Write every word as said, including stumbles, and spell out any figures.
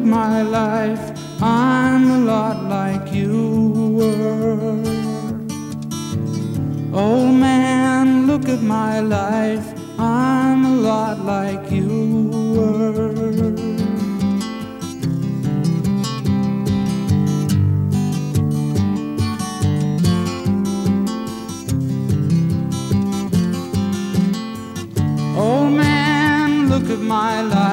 at my life, I'm a lot like you were. Old man, look at my life, I'm a lot like you were. Old man, look at my life.